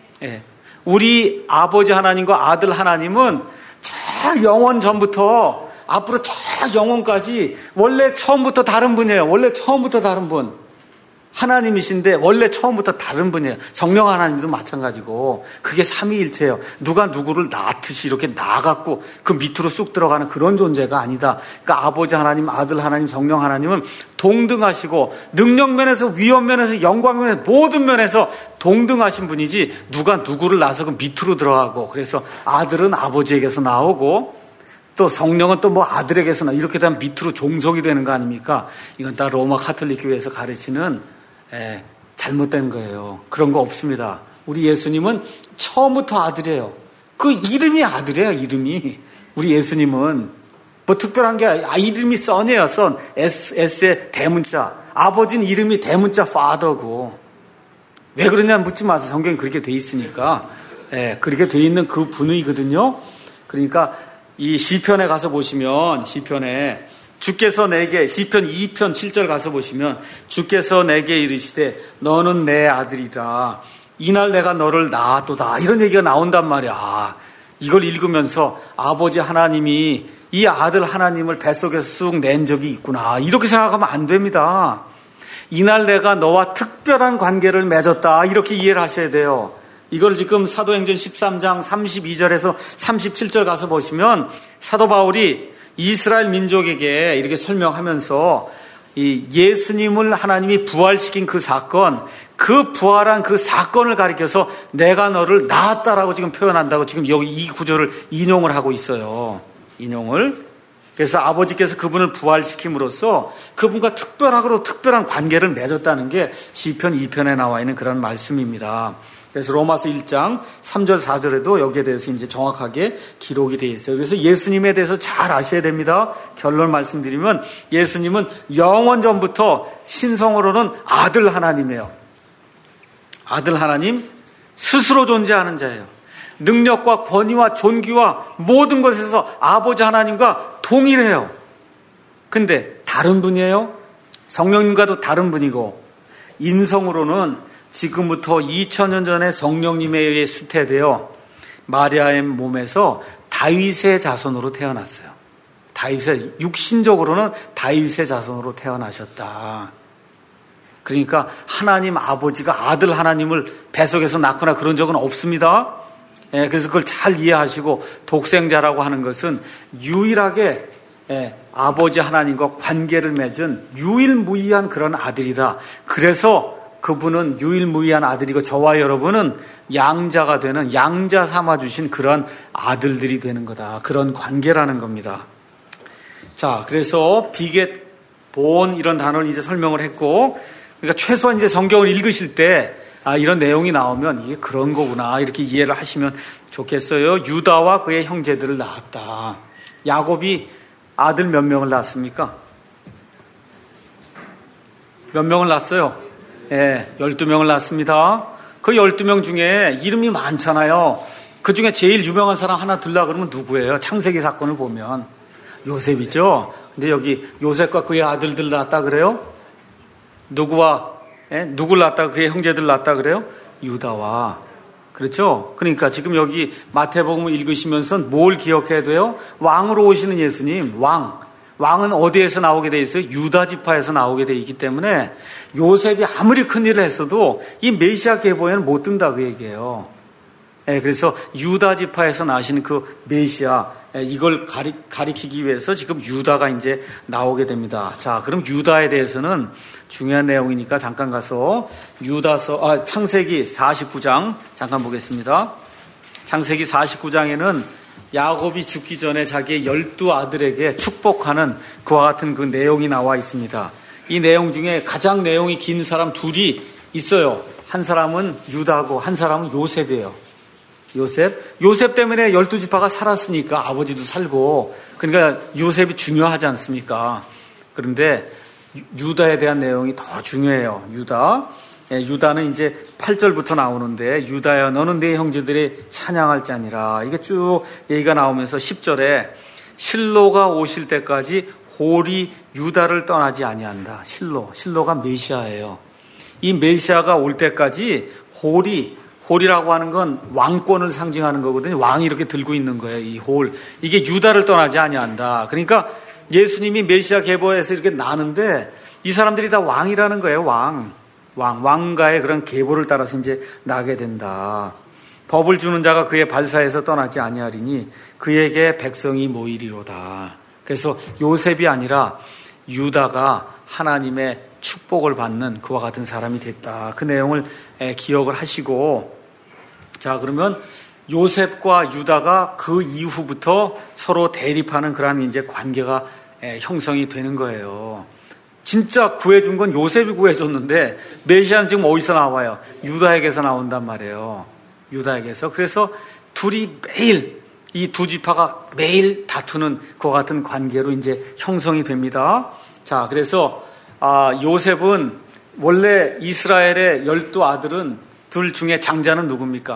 우리 아버지 하나님과 아들 하나님은 저 영원 전부터 앞으로 저 영원까지 원래 처음부터 다른 분이에요. 원래 처음부터 다른 분. 하나님이신데 원래 처음부터 다른 분이에요. 성령 하나님도 마찬가지고 그게 삼위일체예요. 누가 누구를 낳듯이 이렇게 낳아갖고 그 밑으로 쑥 들어가는 그런 존재가 아니다. 그러니까 아버지 하나님, 아들 하나님, 성령 하나님은 동등하시고 능력면에서, 위엄면에서, 영광면에서 모든 면에서 동등하신 분이지 누가 누구를 낳아서 그 밑으로 들어가고 그래서 아들은 아버지에게서 나오고 또 성령은 또 뭐 아들에게서 나 이렇게 되면 밑으로 종속이 되는 거 아닙니까? 이건 다 로마 카톨릭 교회에서 가르치는 잘못된 거예요. 그런 거 없습니다. 우리 예수님은 처음부터 아들이에요. 그 이름이 아들이에요. 이름이. 우리 예수님은 뭐 특별한 게 이름이 son이에요. son. S의 대문자. 아버지는 이름이 대문자 father고. 왜 그러냐 묻지 마세요. 성경이 그렇게 돼 있으니까. 그렇게 돼 있는 그 분이거든요. 그러니까 이 시편에 가서 보시면 시편에 주께서 내게 시편 2편 7절 가서 보시면 주께서 내게 이르시되 너는 내 아들이라 이날 내가 너를 낳았도다 이런 얘기가 나온단 말이야. 이걸 읽으면서 아버지 하나님이 이 아들 하나님을 뱃속에서 쑥 낸 적이 있구나 이렇게 생각하면 안 됩니다. 이날 내가 너와 특별한 관계를 맺었다 이렇게 이해를 하셔야 돼요. 이걸 지금 사도행전 13장 32절에서 37절 가서 보시면 사도 바울이 이스라엘 민족에게 이렇게 설명하면서 이 예수님을 하나님이 부활시킨 그 사건, 그 부활한 그 사건을 가리켜서 내가 너를 낳았다라고 지금 표현한다고 지금 여기 이 구절을 인용을 하고 있어요. 인용을. 그래서 아버지께서 그분을 부활시킴으로써 그분과 특별하고 특별한 관계를 맺었다는 게 시편 2편에 나와 있는 그런 말씀입니다. 그래서 로마서 1장 3절 4절에도 여기에 대해서 이제 정확하게 기록이 되어 있어요. 그래서 예수님에 대해서 잘 아셔야 됩니다. 결론 말씀드리면 예수님은 영원 전부터 신성으로는 아들 하나님이에요. 아들 하나님, 스스로 존재하는 자예요. 능력과 권위와 존귀와 모든 것에서 아버지 하나님과 동일해요. 근데 다른 분이에요. 성령님과도 다른 분이고, 인성으로는 지금부터 2000년 전에 성령님에 의해 수태되어 마리아의 몸에서 다윗의 자손으로 태어났어요. 육신적으로는 다윗의 자손으로 태어나셨다. 그러니까 하나님 아버지가 아들 하나님을 뱃속에서 낳거나 그런 적은 없습니다. 그래서 그걸 잘 이해하시고, 독생자라고 하는 것은 유일하게 아버지 하나님과 관계를 맺은 유일무이한 그런 아들이다. 그래서 그분은 유일무이한 아들이고 저와 여러분은 양자가 되는, 양자 삼아주신 그런 아들들이 되는 거다. 그런 관계라는 겁니다. 자, 그래서 비겟, 본 이런 단어를 이제 설명을 했고, 그러니까 최소한 이제 성경을 읽으실 때 이런 내용이 나오면 이게 그런 거구나 이렇게 이해를 하시면 좋겠어요. 유다와 그의 형제들을 낳았다. 야곱이 아들 몇 명을 낳았습니까? 몇 명을 낳았어요? 12명을 낳았습니다. 그 12명 중에 이름이 많잖아요. 그 중에 제일 유명한 사람 하나 들라 그러면 누구예요? 창세기 사건을 보면 요셉이죠. 근데 여기 요셉과 그의 아들들 낳았다 그래요? 누굴 낳았다, 그의 형제들 낳았다 그래요? 유다와. 그렇죠? 그러니까 지금 여기 마태복음을 읽으시면서 뭘 기억해야 돼요? 왕으로 오시는 예수님, 왕은 어디에서 나오게 돼 있어요? 유다 지파에서 나오게 돼 있기 때문에 요셉이 아무리 큰 일을 했어도 이 메시아 계보에는 못 든다 그 얘기예요. 그래서 유다 지파에서 나신 그 메시아, 이걸 가리키기 위해서 지금 유다가 이제 나오게 됩니다. 자, 그럼 유다에 대해서는 중요한 내용이니까 잠깐 가서 창세기 49장 잠깐 보겠습니다. 창세기 49장에는 야곱이 죽기 전에 자기의 12아들에게 축복하는 그와 같은 그 내용이 나와 있습니다. 이 내용 중에 가장 내용이 긴 사람 둘이 있어요. 한 사람은 유다고 한 사람은 요셉이에요. 요셉 때문에 12지파가 살았으니까 아버지도 살고, 그러니까 요셉이 중요하지 않습니까? 그런데 유다에 대한 내용이 더 중요해요. 유다는 이제 8절부터 나오는데, 유다야 너는 네 형제들이 찬양할 자니라. 이게 쭉 얘기가 나오면서 10절에 실로가 오실 때까지 홀이 유다를 떠나지 아니한다. 실로가 메시아예요. 이 메시아가 올 때까지 홀이라고 하는 건 왕권을 상징하는 거거든요. 왕이 이렇게 들고 있는 거예요. 이 홀. 이게 유다를 떠나지 아니한다. 그러니까 예수님이 메시아 계보에서 이렇게 나는데 이 사람들이 다 왕이라는 거예요. 왕가의 그런 계보를 따라서 이제 나게 된다. 법을 주는 자가 그의 발사에서 떠나지 아니하리니 그에게 백성이 모이리로다. 그래서 요셉이 아니라 유다가 하나님의 축복을 받는 그와 같은 사람이 됐다. 그 내용을 기억을 하시고, 자, 그러면 요셉과 유다가 그 이후부터 서로 대립하는 그런 이제 관계가 형성이 되는 거예요. 진짜 구해준 건 요셉이 구해줬는데 메시아는 지금 어디서 나와요? 유다에게서 나온단 말이에요. 유다에게서. 그래서 둘이 매일 이 두 지파가 매일 다투는 그와 같은 관계로 이제 형성이 됩니다. 자, 그래서 요셉은 원래 이스라엘의 12아들은 둘 중에 장자는 누굽니까?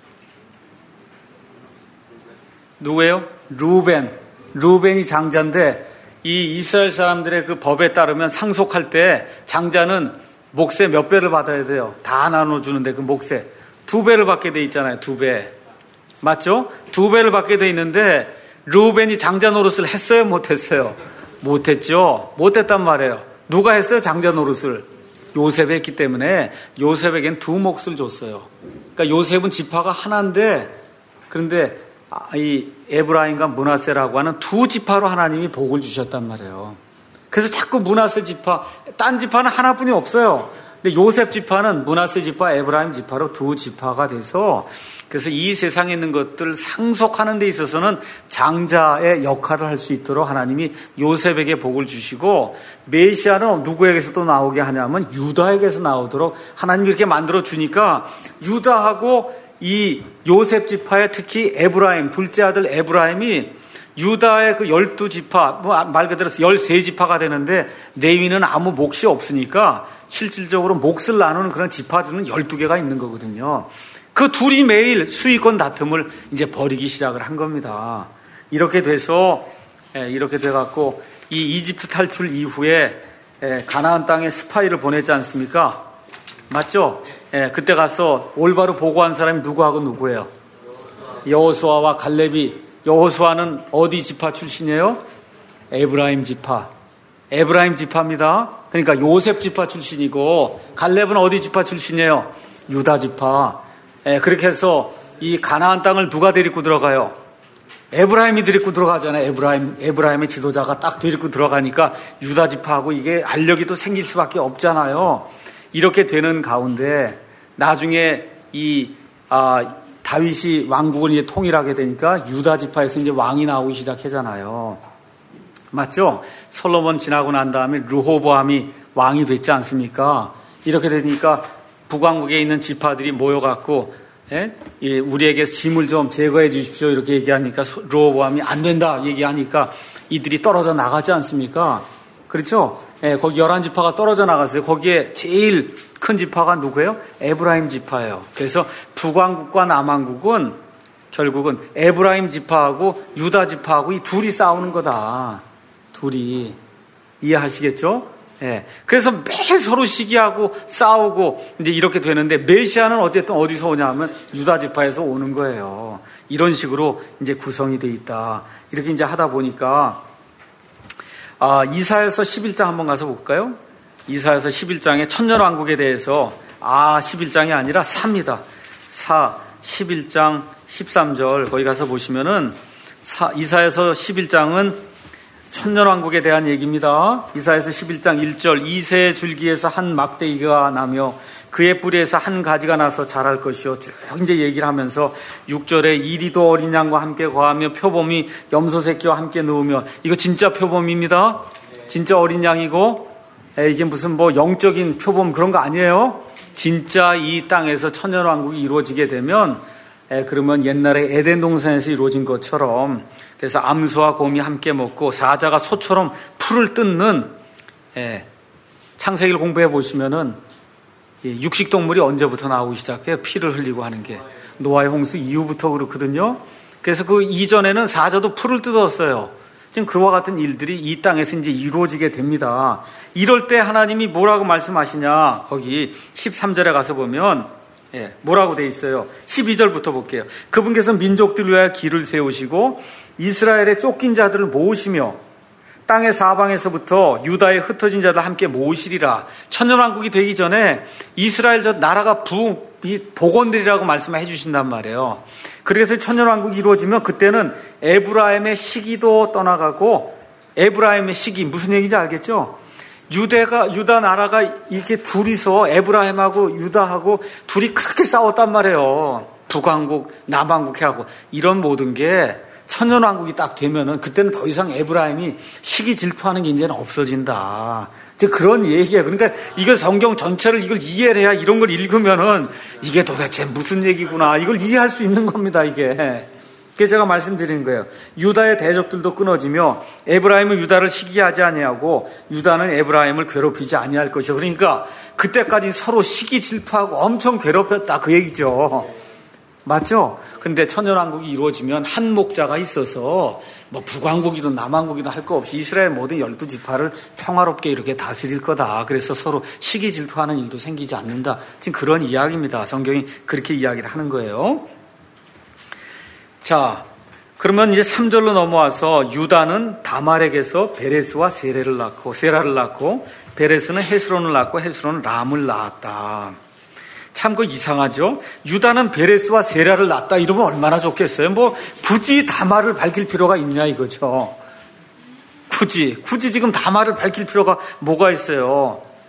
누구예요? 루벤이 장자인데 이 이스라엘 사람들의 그 법에 따르면 상속할 때 장자는 몫의 몇 배를 받아야 돼요? 다 나눠주는데 그 몫의 2배를 받게 돼 있잖아요. 2배. 맞죠? 2배를 받게 돼 있는데 루벤이 장자 노릇을 했어요? 못했어요? 못했죠. 못했단 말이에요. 누가 했어요? 장자 노릇을? 요셉이 했기 때문에 요셉에겐 2몫을 줬어요. 그러니까 요셉은 지파가 하나인데, 그런데 이 에브라임과 므낫세라고 하는 2지파로 하나님이 복을 주셨단 말이에요. 그래서 자꾸 므낫세 지파, 딴 지파는 하나뿐이 없어요. 근데 요셉 지파는 므낫세 지파, 에브라임 지파로 두 지파가 돼서 그래서 이 세상에 있는 것들 상속하는 데 있어서는 장자의 역할을 할 수 있도록 하나님이 요셉에게 복을 주시고 메시아는 누구에게서 또 나오게 하냐면 유다에게서 나오도록 하나님이 이렇게 만들어 주니까 유다하고 이 요셉 지파의 특히 에브라임, 둘째 아들 에브라임이 유다의 그 12지파, 말 그대로 13지파가 되는데 레위는 아무 몫이 없으니까 실질적으로 몫을 나누는 그런 지파들은 12개가 있는 거거든요. 그 둘이 매일 수익권 다툼을 이제 벌이기 시작을 한 겁니다. 이렇게 돼서, 이렇게 돼갖고 이 이집트 탈출 이후에 가나안 땅에 스파이를 보냈지 않습니까? 맞죠? 그때 가서 올바로 보고한 사람이 누구하고 누구예요? 여호수아와 갈렙이. 여호수아는 어디 지파 출신이에요? 에브라임 지파. 에브라임 지파입니다. 그러니까 요셉 지파 출신이고 갈렙은 어디 지파 출신이에요? 유다 지파. 그렇게 해서 이 가나안 땅을 누가 데리고 들어가요? 에브라임이 데리고 들어가잖아요. 에브라임의 지도자가 딱 데리고 들어가니까 유다 지파하고 이게 알력이 또 생길 수밖에 없잖아요. 이렇게 되는 가운데 나중에 이 다윗이 왕국을 이제 통일하게 되니까 유다 지파에서 이제 왕이 나오기 시작하잖아요. 맞죠? 솔로몬 지나고 난 다음에 르호보암이 왕이 됐지 않습니까? 이렇게 되니까 북왕국에 있는 지파들이 모여갖고 우리에게 짐을 좀 제거해 주십시오 이렇게 얘기하니까 르호보암이 안 된다 얘기하니까 이들이 떨어져 나가지 않습니까? 그렇죠? 거기 11지파가 떨어져 나갔어요. 거기에 제일 큰 지파가 누구예요? 에브라임 지파예요. 그래서 북왕국과 남왕국은 결국은 에브라임 지파하고 유다 지파하고 이 둘이 싸우는 거다. 둘이. 이해하시겠죠? 그래서 매일 서로 시기하고 싸우고 이제 이렇게 되는데 메시아는 어쨌든 어디서 오냐면 유다 지파에서 오는 거예요. 이런 식으로 이제 구성이 돼 있다. 이렇게 이제 하다 보니까 이사야서 11장 한번 가서 볼까요? 이사야서 11장에 천년왕국에 대해서 11장이 아니라 4입니다. 11장 13절 거기 가서 보시면은 이사야서 11장은 천년왕국에 대한 얘기입니다. 이사야서 11장 1절 이새의 줄기에서 한 막대기가 나며 그의 뿌리에서 한 가지가 나서 자랄 것이요. 쭉 이제 얘기를 하면서 6절에 이리도 어린 양과 함께 거하며 표범이 염소 새끼와 함께 누우며 이거 진짜 표범입니다. 진짜 어린 양이고 이게 무슨 뭐 영적인 표범 그런 거 아니에요. 진짜 이 땅에서 천년왕국이 이루어지게 되면 그러면 옛날에 에덴 동산에서 이루어진 것처럼 그래서 암소와 곰이 함께 먹고 사자가 소처럼 풀을 뜯는 창세기를 공부해 보시면은 육식동물이 언제부터 나오기 시작해요? 피를 흘리고 하는 게 노아의 홍수 이후부터 그렇거든요. 그래서 그 이전에는 사자도 풀을 뜯었어요. 지금 그와 같은 일들이 이 땅에서 이제 이루어지게 됩니다. 이럴 때 하나님이 뭐라고 말씀하시냐? 거기 13절에 가서 보면 뭐라고 돼 있어요? 12절부터 볼게요. 그분께서 민족들 위하여 길을 세우시고 이스라엘의 쫓긴 자들을 모으시며 땅의 사방에서부터 유다의 흩어진 자들 함께 모으시리라. 천년왕국이 되기 전에 이스라엘 저 나라가 복원들이라고 말씀해 주신단 말이에요. 그래서 천년왕국이 이루어지면 그때는 에브라임의 시기도 떠나가고 에브라임의 시기 무슨 얘기인지 알겠죠? 유다 나라가 이렇게 둘이서 에브라임하고 유다하고 둘이 그렇게 싸웠단 말이에요. 북왕국, 남왕국 해하고 이런 모든 게 천년왕국이 딱 되면은 그때는 더 이상 에브라임이 시기 질투하는 게 이제는 없어진다. 이제 그런 얘기예요. 그러니까 이거 성경 전체를 이걸 이해를 해야 이런 걸 읽으면은 이게 도대체 무슨 얘기구나. 이걸 이해할 수 있는 겁니다, 이게. 그게 제가 말씀드리는 거예요. 유다의 대적들도 끊어지며 에브라임은 유다를 시기하지 아니하고 유다는 에브라임을 괴롭히지 아니할 것이요. 그러니까 그때까지 서로 시기 질투하고 엄청 괴롭혔다 그 얘기죠. 맞죠? 근데 천년왕국이 이루어지면 한 목자가 있어서 뭐 북왕국이든 남왕국이든 할 거 없이 이스라엘 모든 12지파를 평화롭게 이렇게 다스릴 거다. 그래서 서로 시기 질투하는 일도 생기지 않는다. 지금 그런 이야기입니다. 성경이 그렇게 이야기를 하는 거예요. 자, 그러면 이제 3절로 넘어와서 유다는 다말에게서 베레스와 세라를 낳고 베레스는 헤스론을 낳고 헤스론은 람을 낳았다. 참 그 이상하죠? 유다는 베레스와 세라를 낳았다 이러면 얼마나 좋겠어요? 뭐 굳이 다말을 밝힐 필요가 있냐 이거죠. 굳이 지금 다말을 밝힐 필요가 뭐가 있어요?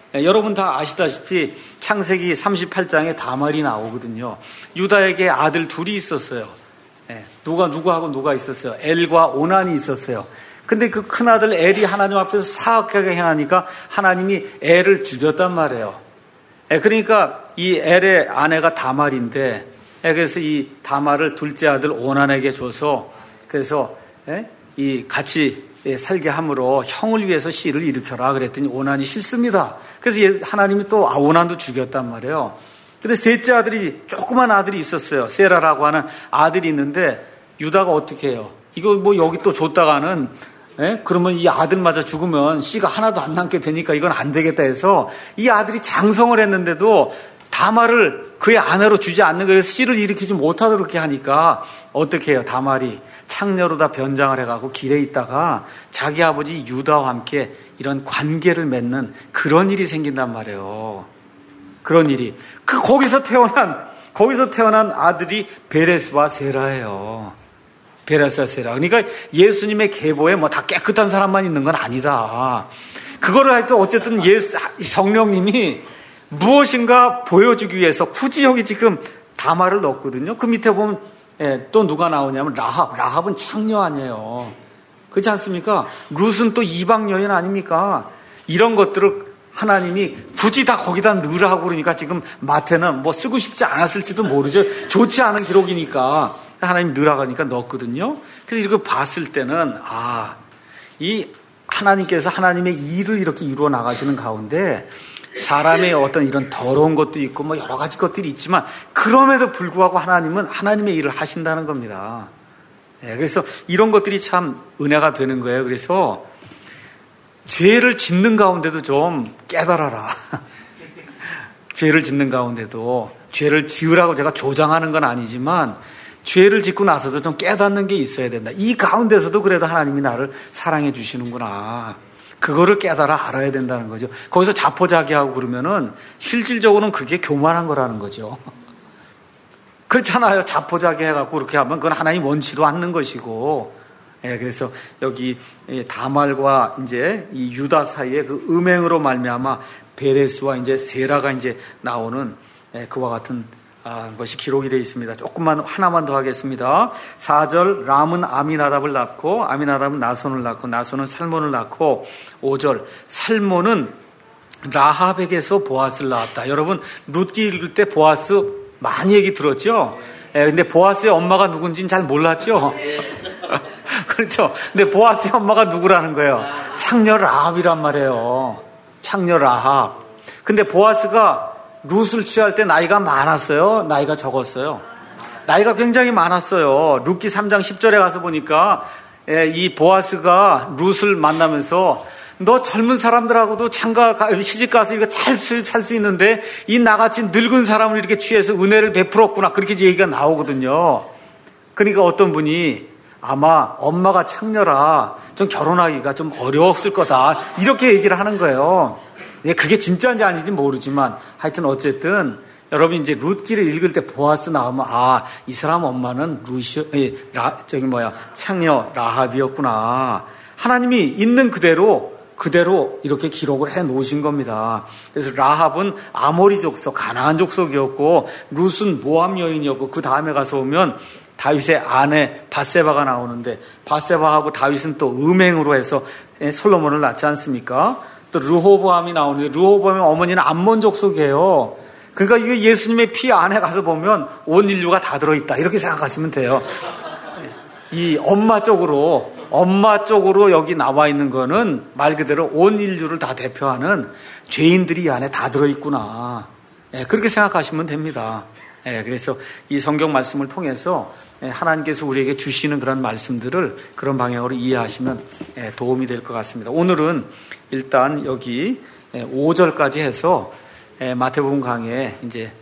여러분 다 아시다시피 창세기 38장에 다말이 나오거든요. 유다에게 아들 둘이 있었어요. 누구하고 누가 있었어요? 엘과 오난이 있었어요. 근데 그 큰아들 엘이 하나님 앞에서 사악하게 행하니까 하나님이 엘을 죽였단 말이에요. 그러니까 이 엘의 아내가 다말인데, 그래서 이 다말을 둘째 아들 오난에게 줘서, 그래서 이 같이 살게 함으로 형을 위해서 씨를 일으켜라 그랬더니 오난이 싫습니다. 그래서 하나님이 또 오난도 죽였단 말이에요. 근데 셋째 아들이, 조그만 아들이 있었어요. 세라라고 하는 아들이 있는데 유다가 어떻게 해요? 이거 뭐 여기 또 줬다가는 그러면 이 아들마저 죽으면 씨가 하나도 안 남게 되니까 이건 안 되겠다 해서 이 아들이 장성을 했는데도 다말을 그의 아내로 주지 않는 거예요. 씨를 일으키지 못하도록 이렇게 하니까 어떻게 해요? 다말이 창녀로 다 변장을 해가고 길에 있다가 자기 아버지 유다와 함께 이런 관계를 맺는 그런 일이 생긴단 말이에요. 그런 일이. 거기서 태어난 아들이 베레스와 세라예요. 베레스와 세라. 그러니까 예수님의 계보에 뭐 다 깨끗한 사람만 있는 건 아니다. 그거를 하여튼 어쨌든 성령님이 무엇인가 보여주기 위해서 굳이 여기 지금 다말을 넣었거든요. 그 밑에 보면 또 누가 나오냐면 라합은 창녀 아니에요. 그렇지 않습니까? 룻은 또 이방 여인 아닙니까? 이런 것들을 하나님이 굳이 다 거기다 넣으라고 그러니까 지금 마태는 뭐 쓰고 싶지 않았을지도 모르죠. 좋지 않은 기록이니까 하나님이 넣으라고 하니까 넣었거든요. 그래서 이렇게 봤을 때는 이 하나님께서 하나님의 일을 이렇게 이루어 나가시는 가운데 사람의 어떤 이런 더러운 것도 있고 뭐 여러 가지 것들이 있지만 그럼에도 불구하고 하나님은 하나님의 일을 하신다는 겁니다. 그래서 이런 것들이 참 은혜가 되는 거예요. 그래서 죄를 짓는 가운데도 좀 깨달아라. 죄를 짓는 가운데도 죄를 지으라고 제가 조장하는 건 아니지만 죄를 짓고 나서도 좀 깨닫는 게 있어야 된다. 이 가운데서도 그래도 하나님이 나를 사랑해 주시는구나. 그거를 깨달아 알아야 된다는 거죠. 거기서 자포자기하고 그러면은 실질적으로는 그게 교만한 거라는 거죠. 그렇잖아요. 자포자기 해갖고 그렇게 하면 그건 하나님 원치도 않는 것이고. 그래서 여기 다말과 이제 이 유다 사이에 그 음행으로 말미암아 베레스와 이제 세라가 이제 나오는 그와 같은 것이 기록이 되어 있습니다. 조금만 하나만 더 하겠습니다. 4절 람은 아미나답을 낳고 아미나답은 나손을 낳고 나손은 살몬을 낳고 5절 살몬은 라합에게서 보아스를 낳았다. 여러분 룻기 읽을 때 보아스 많이 얘기 들었죠? 근데 보아스의 엄마가 누군지는 잘 몰랐죠? 그렇죠? 근데 보아스의 엄마가 누구라는 거예요? 창녀 라합이란 말이에요. 창녀 라합. 근데 보아스가 룻을 취할 때 나이가 많았어요? 나이가 적었어요? 나이가 굉장히 많았어요. 룻기 3장 10절에 가서 보니까 이 보아스가 룻을 만나면서 너 젊은 사람들하고도 시집가서 이거 잘 살 수 있는데 이 나같이 늙은 사람을 이렇게 취해서 은혜를 베풀었구나. 그렇게 얘기가 나오거든요. 그러니까 어떤 분이 아마 엄마가 창녀라 좀 결혼하기가 좀 어려웠을 거다. 이렇게 얘기를 하는 거예요. 그게 진짜인지 아닌지 모르지만 하여튼 어쨌든 여러분 이제 룻기를 읽을 때 보아스 나오면 이 사람 엄마는 창녀 라합이었구나. 하나님이 있는 그대로 이렇게 기록을 해 놓으신 겁니다. 그래서 라합은 아모리 족속, 가나안 족속이었고 룻은 모함 여인이었고 그 다음에 가서 보면 다윗의 아내 밧세바가 나오는데 밧세바하고 다윗은 또 음행으로 해서 솔로몬을 낳지 않습니까? 또 르호보암이 나오는데 르호보암의 어머니는 암몬 족속이에요. 그러니까 이게 예수님의 피 안에 가서 보면 온 인류가 다 들어있다 이렇게 생각하시면 돼요. 이 엄마 쪽으로 여기 나와 있는 거는 말 그대로 온 인류를 다 대표하는 죄인들이 이 안에 다 들어있구나. 그렇게 생각하시면 됩니다. 그래서 이 성경 말씀을 통해서 하나님께서 우리에게 주시는 그런 말씀들을 그런 방향으로 이해하시면 도움이 될 것 같습니다. 오늘은 일단 여기 5절까지 해서 마태복음 강의에 이제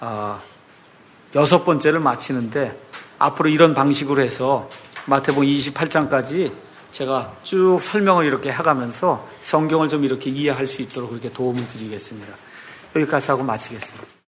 6번째를 마치는데 앞으로 이런 방식으로 해서 마태복음 28장까지 제가 쭉 설명을 이렇게 해가면서 성경을 좀 이렇게 이해할 수 있도록 그렇게 도움을 드리겠습니다. 여기까지 하고 마치겠습니다.